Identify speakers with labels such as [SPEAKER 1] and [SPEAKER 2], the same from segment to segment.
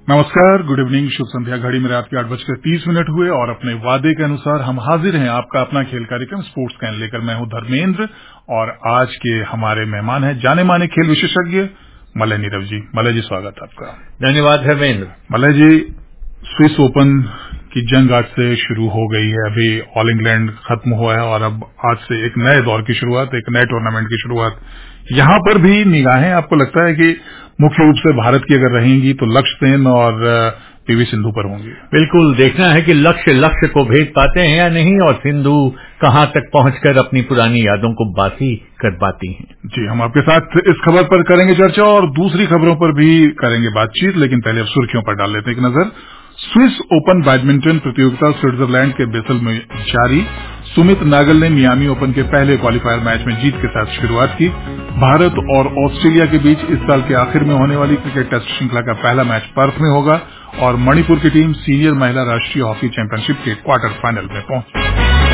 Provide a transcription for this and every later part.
[SPEAKER 1] नमस्कार, good evening, शुभ संध्या। घड़ी में रात के 8:30 हुए और अपने वादे के अनुसार हम हाजिर हैं आपका अपना खेल कार्यक्रम स्पोर्ट्स कैन लेकर। मैं हूं धर्मेंद्र और आज के हमारे मेहमान हैं जाने माने खेल विशेषज्ञ मलय नीरव जी। मलय जी, स्वागत आपका।
[SPEAKER 2] धन्यवाद धर्मेंद्र।
[SPEAKER 1] मलय जी, स्विस ओपन की जंग आज से शुरू हो गई है। अभी ऑल इंग्लैंड खत्म हुआ है और अब आज से एक नए दौर की शुरुआत, एक नए टूर्नामेंट की शुरुआत। यहां पर भी निगाहें आपको लगता है कि मुख्य रूप से भारत की अगर रहेंगी तो लक्ष्य सेन और पीवी सिंधु पर होंगी?
[SPEAKER 2] बिल्कुल, देखना है कि लक्ष्य को भेद पाते हैं या नहीं और सिंधु कहां तक पहुंचकर अपनी पुरानी यादों को बासी कर पाती हैं।
[SPEAKER 1] जी, हम आपके साथ इस खबर पर करेंगे चर्चा और दूसरी खबरों पर भी करेंगे बातचीत, लेकिन पहले अब सुर्खियों पर डाल लेते हैं एक नजर। स्विस ओपन बैडमिंटन प्रतियोगिता स्विट्जरलैंड के बेसल में जारी। सुमित नागल ने मियामी ओपन के पहले क्वालिफायर मैच में जीत के साथ शुरुआत की। भारत और ऑस्ट्रेलिया के बीच इस साल के आखिर में होने वाली क्रिकेट टेस्ट श्रृंखला का पहला मैच पर्थ में होगा और मणिपुर की टीम सीनियर महिला राष्ट्रीय हॉकी चैंपियनशिप के क्वार्टर फाइनल में पहुंची।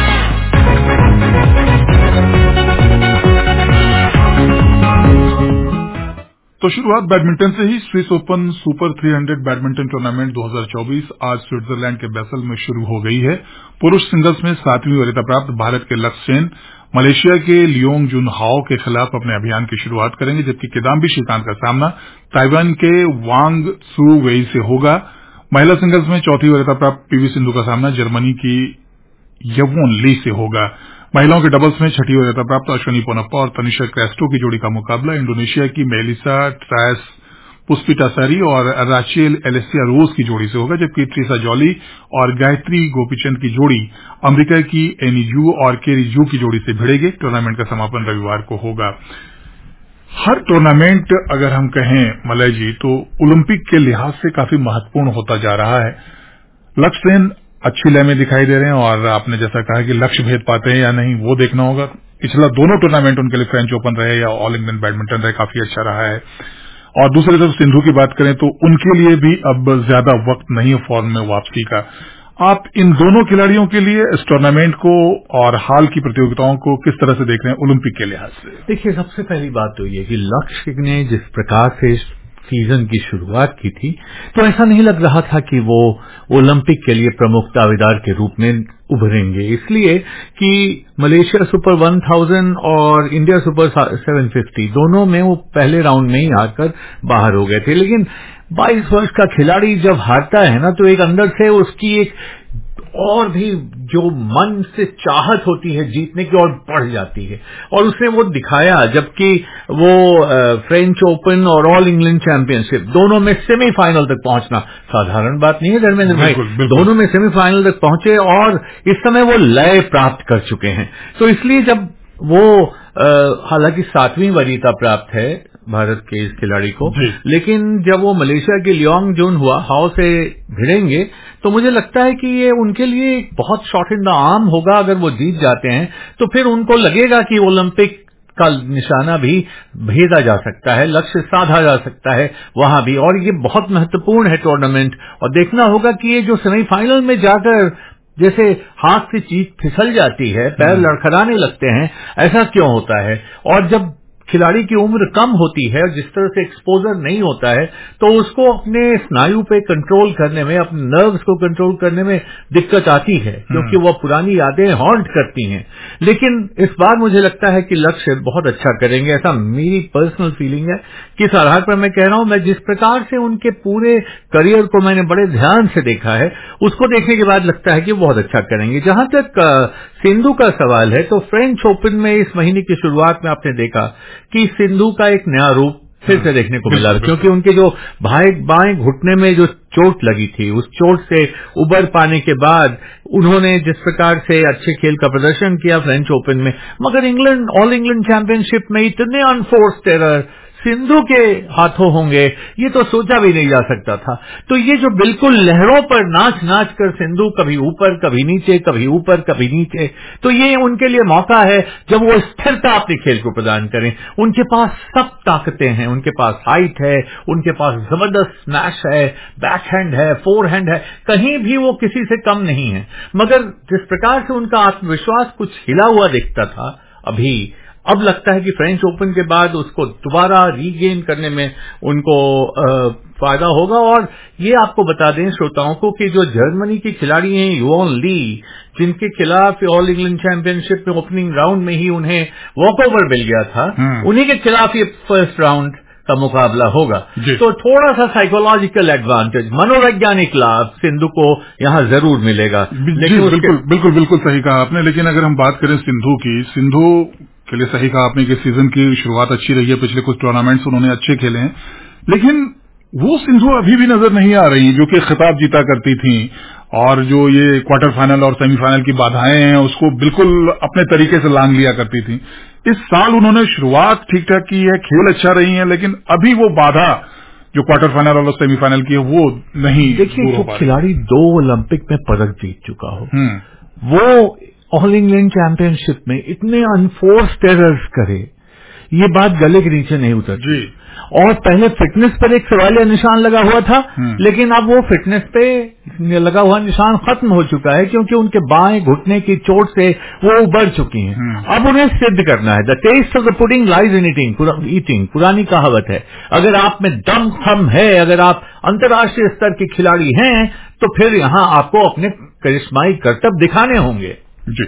[SPEAKER 1] तो शुरुआत बैडमिंटन से ही। Swiss Open super 300 badminton tournament 2024 आज स्विट्जरलैंड के बेसल में शुरू हो गई है। पुरुष सिंगल्स में 7वीं वरीयता प्राप्त भारत के लक्ष्य सेन मलेशिया के लियोंग जुन हाओ के खिलाफ अपने अभियान की शुरुआत करेंगे, जबकि किदाम्बी श्रीकांत का सामना ताइवान के वांग सू वेई से होगा। महिला सिंगल्स में 4थी वरीयता प्राप्त पीवी सिंधु का सामना जर्मनी की यवोन ली से होगा। महिलाओं के डबल्स में 6ठी वरीयता प्राप्त अश्विनी पोनप्पा और तनिषा क्रेस्टो की जोड़ी का मुकाबला इंडोनेशिया की मेलिसा ट्रायस पुष्पिटासारी और राचेल एलेसिया रोज की जोड़ी से होगा, जबकि ट्रिसा जॉली और गायत्री गोपीचंद की जोड़ी अमेरिका की एनी यू और केरी यू की जोड़ी से भिड़ेगी। टूर्नामेंट का समापन रविवार को होगा। हर टूर्नामेंट अगर हम कहें मलय जी तो ओलंपिक के लिहाज से काफी महत्वपूर्ण होता जा रहा है। लक्ष्य सेन अच्छी लय में दिखाई दे रहे हैं और आपने जैसा कहा कि लक्ष्य भेद पाते हैं या नहीं वो देखना होगा। पिछला दोनों टूर्नामेंट उनके लिए फ्रेंच ओपन रहे या ऑल इंग्लैंड बैडमिंटन रहे, काफी अच्छा रहा है। और दूसरी तरफ सिंधु की बात करें तो उनके लिए भी अब ज्यादा वक्त नहीं है फॉर्म में वापसी का। आप इन दोनों खिलाड़ियों के लिए इस टूर्नामेंट को और हाल की प्रतियोगिताओं को किस तरह से देख रहे हैं ओलंपिक के लिहाज से?
[SPEAKER 2] देखिए, सबसे पहली बात तो ये कि लक्ष्य ने जिस प्रकार से सीजन की शुरुआत की थी तो ऐसा नहीं लग रहा था कि वो ओलंपिक के लिए प्रमुख दावेदार के रूप में उभरेंगे, इसलिए कि मलेशिया सुपर 1000 और इंडिया सुपर 750 दोनों में वो पहले राउंड में ही हारकर बाहर हो गए थे। लेकिन 22 वर्ष का खिलाड़ी जब हारता है ना तो एक अंदर से उसकी एक और भी जो मन से चाहत होती है जीतने की और बढ़ जाती है और उसने वो दिखाया। जबकि वो फ्रेंच ओपन और ऑल इंग्लैंड चैंपियनशिप दोनों में सेमीफाइनल तक पहुंचना साधारण बात नहीं है धर्मेंद्र भाई। दोनों में सेमीफाइनल तक पहुंचे और इस समय वो लय प्राप्त कर चुके हैं। तो इसलिए जब वो हालांकि 7वीं वरीयता प्राप्त है भारत के इस खिलाड़ी को, लेकिन जब वो मलेशिया के लियोंग जुन हाओ से भिड़ेंगे तो मुझे लगता है कि ये उनके लिए बहुत शॉट इन द आर्म होगा। अगर वो जीत जाते हैं तो फिर उनको लगेगा कि ओलंपिक का निशाना भी भेदा जा सकता है, लक्ष्य साधा जा सकता है वहां भी, और ये बहुत महत्वपूर्ण है टूर्नामेंट। और देखना होगा कि ये जो सेमीफाइनल में जाकर जैसे हाथ से चीज फिसल जाती है, पैर लड़खड़ाने लगते हैं, ऐसा क्यों होता है? और जब खिलाड़ी की उम्र कम होती है और जिस तरह से एक्सपोजर नहीं होता है तो उसको अपने स्नायु पे कंट्रोल करने में, अपने नर्व्स को कंट्रोल करने में दिक्कत आती है, क्योंकि वह पुरानी यादें हॉन्ट करती हैं। लेकिन इस बार मुझे लगता है कि लक्ष्य बहुत अच्छा करेंगे, ऐसा मेरी पर्सनल फीलिंग है। किस आधार पर मैं कह रहा हूं? मैं जिस प्रकार से उनके पूरे करियर को मैंने बड़े ध्यान से देखा है, उसको देखने के बाद लगता है कि बहुत अच्छा करेंगे। जहां तक सिंधु का सवाल है तो फ्रेंच ओपन में इस महीने की शुरुआत में आपने देखा कि सिंधु का एक नया रूप फिर से देखने को मिला, क्योंकि उनके जो बाएं घुटने में जो चोट लगी थी, उस चोट से उबर पाने के बाद उन्होंने जिस प्रकार से अच्छे खेल का प्रदर्शन किया फ्रेंच ओपन में, मगर ऑल इंग्लैंड चैंपियनशिप में इतने अनफोर्स्ड एरर सिंधु के हाथों होंगे ये तो सोचा भी नहीं जा सकता था। तो ये जो बिल्कुल लहरों पर नाच नाच कर सिंधु कभी ऊपर कभी नीचे, कभी ऊपर कभी नीचे, तो ये उनके लिए मौका है जब वो स्थिरता अपने खेल को प्रदान करें। उनके पास सब ताकतें हैं, उनके पास हाइट है, उनके पास जबरदस्त स्मैश है, बैकहैंड है, फोरहैंड है, कहीं भी वो किसी से कम नहीं है। मगर जिस प्रकार से उनका आत्मविश्वास कुछ हिला हुआ दिखता था अभी अब लगता है कि फ्रेंच ओपन के बाद उसको दोबारा रीगेन करने में उनको फायदा होगा। और ये आपको बता दें श्रोताओं को कि जो जर्मनी की खिलाड़ी हैं युवान ली, जिनके खिलाफ ऑल इंग्लैंड चैंपियनशिप में ओपनिंग राउंड में ही उन्हें वॉकओवर मिल गया था, उन्हीं के खिलाफ ये फर्स्ट राउंड का मुकाबला होगा। तो थोड़ा सा साइकोलॉजिकल एडवांटेज, मनोवैज्ञानिक लाभ सिंधु को यहां जरूर मिलेगा।
[SPEAKER 1] लेकिन बिल्कुल सही कहा आपने। लेकिन अगर हम बात करें सिंधु की, सिंधु के लिए सही कहा आपने कि सीजन की शुरुआत अच्छी रही है, पिछले कुछ टूर्नामेंट्स उन्होंने अच्छे खेले हैं, लेकिन वो सिंधु अभी भी नजर नहीं आ रही जो कि खिताब जीता करती थी और जो ये क्वार्टर फाइनल और सेमीफाइनल की बाधाएं हैं उसको बिल्कुल अपने तरीके से लांग लिया करती थी। इस साल उन्होंने शुरुआत ठीक ठाक की है, खेल अच्छा रही है, लेकिन अभी वो बाधा जो क्वार्टर फाइनल और सेमीफाइनल की है वो नहीं।
[SPEAKER 2] देखिए, जो खिलाड़ी 2 ओलंपिक में पदक जीत चुका हो, वो ऑल इंग्लैंड चैंपियनशिप में इतने अनफोर्स्ड एरर्स करे, ये बात गले के नीचे नहीं उतरती। और पहले फिटनेस पर एक सवालिया निशान लगा हुआ था, लेकिन अब वो फिटनेस पे लगा हुआ निशान खत्म हो चुका है, क्योंकि उनके बाएं घुटने की चोट से वो उबर चुकी हैं। अब उन्हें सिद्ध करना है। The test of the pudding lies in eating, पुरानी कहावत है। अगर आप में दम खम है, अगर आप अंतर्राष्ट्रीय स्तर के खिलाड़ी हैं, तो फिर यहां आपको अपने करिश्माई करतब दिखाने होंगे।
[SPEAKER 1] जी।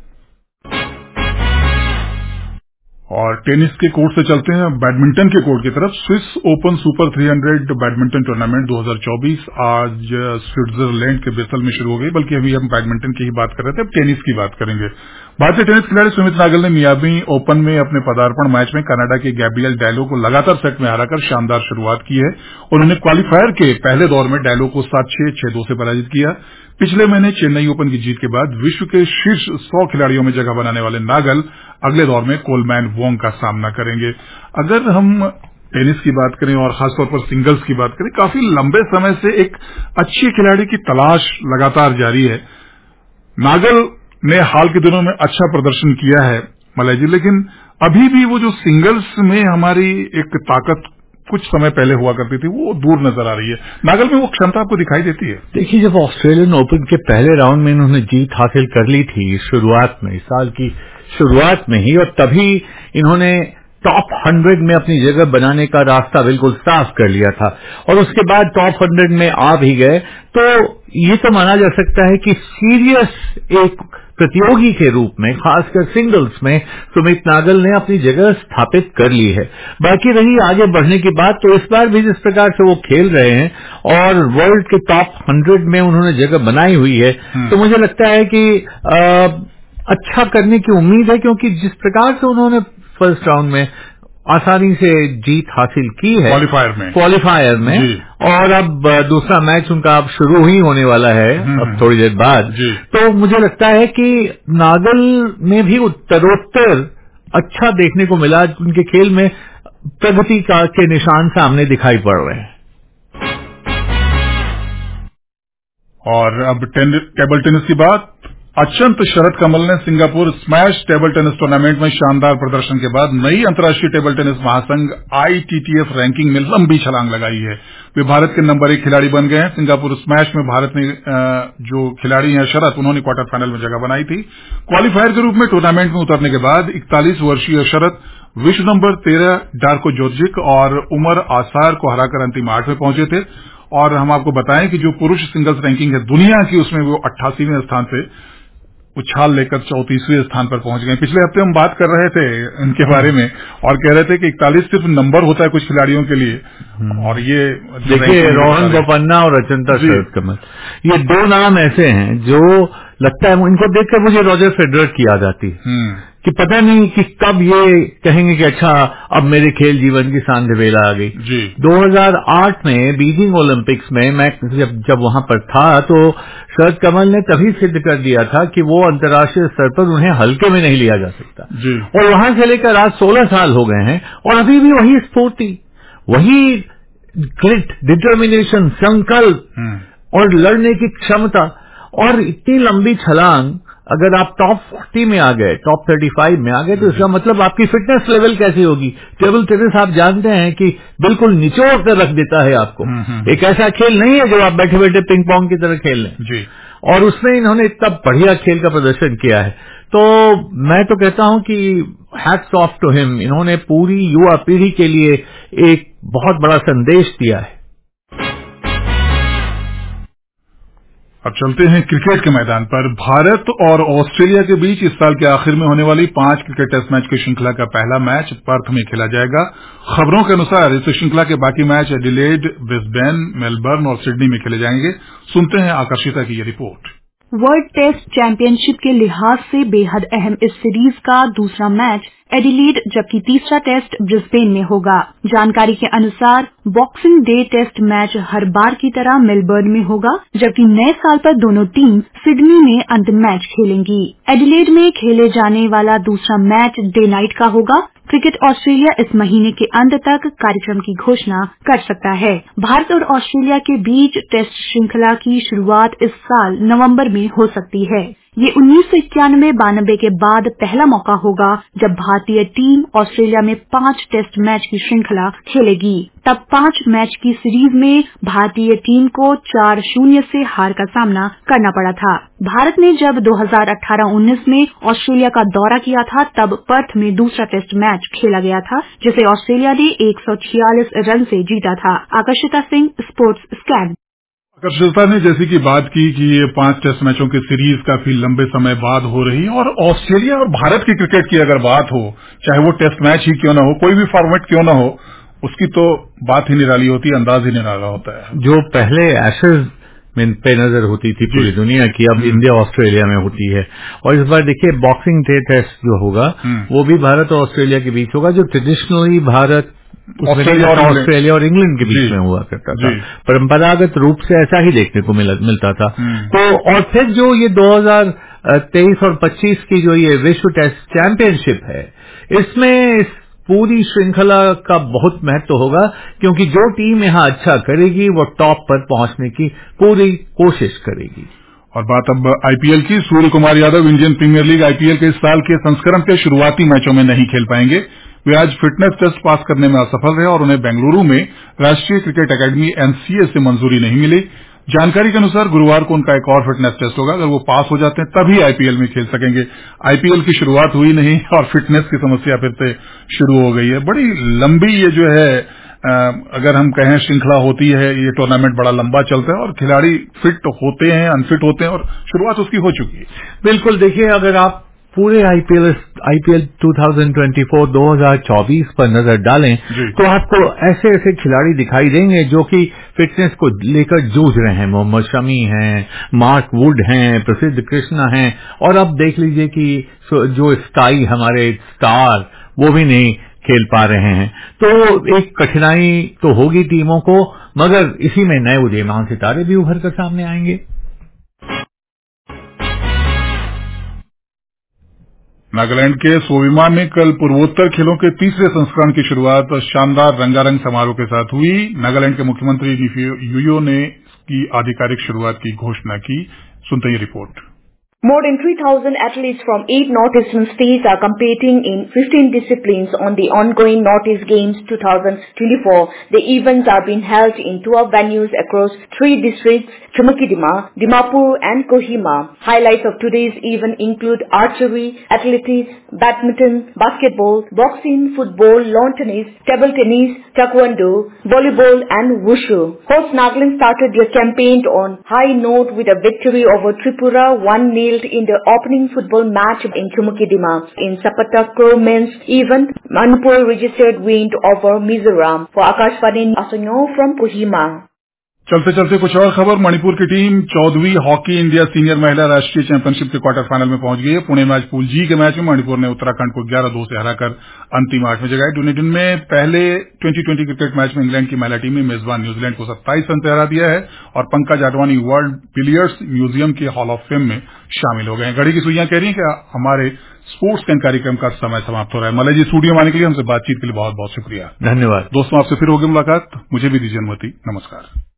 [SPEAKER 1] और टेनिस के कोर्ट से चलते हैं बैडमिंटन के कोर्ट की तरफ। Swiss Open super 300 badminton tournament 2024 आज स्विट्जरलैंड के बेसल में शुरू हो गई। बल्कि अभी हम बैडमिंटन की ही बात कर रहे थे, अब टेनिस की बात करेंगे। भारतीय टेनिस खिलाड़ी सुमित नागल ने मियामी ओपन में अपने पदार्पण मैच में कनाडा के गैब्रियल डैलो को लगातार सेट में हराकर शानदार शुरुआत की है। उन्होंने क्वालिफायर के पहले दौर में डैलो को 7-6, 6-2 से पराजित किया। पिछले महीने चेन्नई ओपन की जीत के बाद विश्व के शीर्ष 100 खिलाड़ियों में जगह बनाने वाले नागल अगले दौर में कोलमैन वोंग का सामना करेंगे। अगर हम टेनिस की बात करें और खासतौर पर सिंगल्स की बात करें, काफी लंबे समय से एक अच्छे खिलाड़ी की तलाश लगातार जारी है। नागल ने हाल के दिनों में अच्छा प्रदर्शन किया है मलय जी, लेकिन अभी भी वो जो सिंगल्स में हमारी एक ताकत कुछ समय पहले हुआ करती थी वो दूर नजर आ रही है। नागल में वो क्षमता आपको दिखाई देती है?
[SPEAKER 2] देखिए, जब ऑस्ट्रेलियन ओपन के पहले राउंड में इन्होंने जीत हासिल कर ली थी शुरुआत में, साल की शुरुआत में ही, और तभी इन्होंने टॉप 100 में अपनी जगह बनाने का रास्ता बिल्कुल साफ कर लिया था और उसके बाद टॉप 100 में आ भी गए, तो ये तो माना जा सकता है कि सीरियस एक प्रतियोगी के रूप में, खासकर सिंगल्स में, सुमित नागल ने अपनी जगह स्थापित कर ली है। बाकी रही आगे बढ़ने की बात, तो इस बार भी जिस प्रकार से वो खेल रहे हैं और वर्ल्ड के टॉप 100 में उन्होंने जगह बनाई हुई है, तो मुझे लगता है कि अच्छा करने की उम्मीद है, क्योंकि जिस प्रकार से उन्होंने फर्स्ट राउंड में आसानी से जीत हासिल की है क्वालिफायर में और अब दूसरा मैच उनका अब शुरू ही होने वाला है अब थोड़ी देर बाद, तो मुझे लगता है कि नागल में भी उत्तरोत्तर अच्छा देखने को मिला। उनके खेल में प्रगति के निशान सामने दिखाई पड़ रहे हैं।
[SPEAKER 1] और अब टेबल टेनिस की बात। अचंत शरद कमल ने Singapore Smash table tennis tournament में शानदार प्रदर्शन के बाद नई अंतर्राष्ट्रीय टेबल टेनिस महासंघ ITTF रैंकिंग में लंबी छलांग लगाई है। वे भारत के नंबर 1 खिलाड़ी बन गए हैं। सिंगापुर स्मैश में भारत में जो खिलाड़ी हैं शरद, उन्होंने क्वार्टर फाइनल में जगह बनाई थी। क्वालिफायर के रूप में टूर्नामेंट में उतरने के बाद 41 वर्षीय शरद विश्व नंबर 13 डार्को जोर्जिक और उमर आसार को हराकर अंतिम 8 में पहुंचे थे। और हम आपको बताएं कि जो पुरुष सिंगल्स रैंकिंग है दुनिया की, उसमें वो 88वें स्थान से उछाल लेकर 34वें स्थान पर पहुंच गए। पिछले हफ्ते हम बात कर रहे थे इनके बारे में और कह रहे थे कि 41 सिर्फ नंबर होता है कुछ खिलाड़ियों के लिए, और ये
[SPEAKER 2] देखिए रोहन बोपन्ना और अचंता शरद कमल, ये 2 नाम ऐसे हैं जो लगता है इनको देखकर मुझे रॉजर फेडरर की याद आती है कि पता नहीं कि कब ये कहेंगे कि अच्छा अब मेरे खेल जीवन की सांझ-बेला आ गई। 2008 में बीजिंग ओलंपिक्स में मैं जब वहां पर था तो शरद कमल ने तभी सिद्ध कर दिया था कि वो अंतर्राष्ट्रीय स्तर पर उन्हें हल्के में नहीं लिया जा सकता, और वहां से लेकर आज 16 साल हो गए हैं और अभी भी वही स्फूर्ति, वही ग्रिट, डिटर्मिनेशन, संकल्प और लड़ने की क्षमता और इतनी लंबी छलांग। अगर आप टॉप 40 में आ गए, टॉप 35 में आ गए, तो इसका मतलब आपकी फिटनेस लेवल कैसी होगी। टेबल टेनिस आप जानते हैं कि बिल्कुल निचोड़ कर रख देता है आपको। एक ऐसा खेल नहीं है जो आप बैठे बैठे पिंग पोंग की तरह खेल लें, और उसमें इन्होंने इतना बढ़िया खेल का प्रदर्शन किया है। तो मैं तो कहता हूं कि हैट्स ऑफ टू हिम, इन्होंने पूरी युवा पीढ़ी के लिए एक बहुत बड़ा संदेश दिया है।
[SPEAKER 1] अब चलते हैं क्रिकेट के मैदान पर। भारत और ऑस्ट्रेलिया के बीच इस साल के आखिर में होने वाली 5 क्रिकेट टेस्ट मैच की श्रृंखला का पहला मैच पर्थ में खेला जाएगा। खबरों के अनुसार इस श्रृंखला के बाकी मैच एडिलेड, ब्रिस्बेन, मेलबर्न और सिडनी में खेले जाएंगे। सुनते हैं आकर्षिता की ये रिपोर्ट।
[SPEAKER 3] वर्ल्ड टेस्ट चैंपियनशिप के लिहाज से बेहद अहम इस सीरीज का दूसरा मैच एडिलेड जबकि तीसरा टेस्ट ब्रिस्बेन में होगा। जानकारी के अनुसार बॉक्सिंग डे टेस्ट मैच हर बार की तरह मेलबर्न में होगा, जबकि नए साल पर दोनों टीम सिडनी में अंतिम मैच खेलेंगी। एडिलेड में खेले जाने वाला दूसरा मैच डे नाइट का होगा। क्रिकेट ऑस्ट्रेलिया इस महीने के अंत तक कार्यक्रम की घोषणा कर सकता है। भारत और ऑस्ट्रेलिया के बीच टेस्ट श्रृंखला की शुरुआत इस साल नवंबर में हो सकती है। ये 1991-92 के बाद पहला मौका होगा जब भारतीय टीम ऑस्ट्रेलिया में 5 टेस्ट मैच की श्रृंखला खेलेगी। तब 5 मैच की सीरीज में भारतीय टीम को 4-0 से हार का सामना करना पड़ा था। भारत ने जब 2018-19 में ऑस्ट्रेलिया का दौरा किया था तब पर्थ में दूसरा टेस्ट मैच खेला गया था, जिसे ऑस्ट्रेलिया ने 146 रन से जीता था। Aakarshita Singh, sports scan.
[SPEAKER 1] आकर्षिता ने जैसे कि बात की कि ये 5 टेस्ट मैचों की सीरीज काफी लंबे समय बाद हो रही है और ऑस्ट्रेलिया और भारत की क्रिकेट की अगर बात हो, चाहे वो टेस्ट मैच ही क्यों ना हो, कोई भी फॉर्मेट क्यों ना हो, उसकी तो बात ही निराली होती है, अंदाज ही निराला होता है।
[SPEAKER 2] जो पहले एशेज में पे नजर होती थी पूरी दुनिया की, अब इंडिया ऑस्ट्रेलिया में होती है। और इस बार देखिए बॉक्सिंग डे टेस्ट जो होगा वो भी भारत और ऑस्ट्रेलिया के बीच होगा, जो ट्रेडिशनली भारत ऑस्ट्रेलिया और इंग्लैंड के बीच में हुआ करता था। परंपरागत रूप से ऐसा ही देखने को मिलता था। तो और फिर जो ये 2023 और 25 की जो ये विश्व टेस्ट चैंपियनशिप है, इसमें इस पूरी श्रृंखला का बहुत महत्व होगा, क्योंकि जो टीम यहाँ अच्छा करेगी वो टॉप पर पहुंचने की पूरी कोशिश करेगी।
[SPEAKER 1] और बात अब आईपीएल की। Surya Kumar Yadav Indian Premier League IPL के इस साल के संस्करण के शुरुआती मैचों में नहीं खेल पाएंगे। वे आज फिटनेस टेस्ट पास करने में असफल रहे और उन्हें बेंगलुरु में राष्ट्रीय क्रिकेट अकादमी एनसीए से मंजूरी नहीं मिली। जानकारी के अनुसार गुरुवार को उनका एक और फिटनेस टेस्ट होगा। अगर वो पास हो जाते हैं तभी आईपीएल में खेल सकेंगे। आईपीएल की शुरुआत हुई नहीं और फिटनेस की समस्या फिर से शुरू हो गई है। बड़ी लंबी ये जो है अगर हम कहें श्रृंखला होती है, ये टूर्नामेंट बड़ा लंबा चलता है और खिलाड़ी फिट होते हैं, अनफिट होते हैं और शुरुआत उसकी हो चुकी है।
[SPEAKER 2] बिल्कुल, देखिए अगर आप पूरे आईपीएल 2024 पर नजर डालें तो आपको ऐसे ऐसे खिलाड़ी दिखाई देंगे जो कि फिटनेस को लेकर जूझ रहे हैं। मोहम्मद शमी हैं, मार्क वुड हैं, प्रसिद्ध कृष्णा हैं, और अब देख लीजिए कि जो स्काई हमारे स्टार वो भी नहीं खेल पा रहे हैं। तो एक कठिनाई तो होगी टीमों को, मगर इसी में नए उदीयमान सितारे भी उभर कर सामने आएंगे।
[SPEAKER 1] नागालैंड के सोविमा में कल पूर्वोत्तर खेलों के तीसरे संस्करण की शुरुआत शानदार रंगारंग समारोह के साथ हुई। नागालैंड के मुख्यमंत्री निफियो युयो ने इसकी आधिकारिक शुरुआत की घोषणा की। सुनते हैं रिपोर्ट।
[SPEAKER 3] More than 3,000 athletes from 8 northeastern states are competing in 15 disciplines on the ongoing Northeast Games 2024. The events are being held in 12 venues across 3 districts, Chumukidima, Dimapur and Kohima. Highlights of today's event include archery, athletics, badminton, basketball, boxing, football, lawn tennis, table tennis, taekwondo, volleyball and wushu. Host Nagaland started their campaign on high note with a victory over Tripura 1-0 in the opening football match in Chumukidima. In Sapatako men's event, Manipur registered win over Mizoram. For Akashvani Asanyo from Kohima.
[SPEAKER 1] चलते चलते कुछ और खबर। मणिपुर की team 14वीं hockey India senior महिला राष्ट्रीय championship के क्वार्टर फाइनल में पहुंच गई है। पुणे में आज पूल जी के मैच में मणिपुर ने उत्तराखंड को 11-2 से हराकर अंतिम 8 में जगह। डुनेडिन में पहले 2020 क्रिकेट मैच में इंग्लैंड की महिला टीम ने मेजबान न्यूजीलैंड को 27 रन से हरा दिया है और Pankaj Advani world billiards museum के हॉल ऑफ फेम में शामिल हो गए हैं। घड़ी की सुइयां कह रही हैं कि हमारे स्पोर्ट्स कैन कार्यक्रम का समय समाप्त हो रहा है। मलय जी, स्टूडियो में आने के लिए हमसे बातचीत के लिए बहुत बहुत शुक्रिया।
[SPEAKER 2] धन्यवाद।
[SPEAKER 1] दोस्तों, आपसे फिर होगी मुलाकात। मुझे भी दीजिए अनुमति। नमस्कार।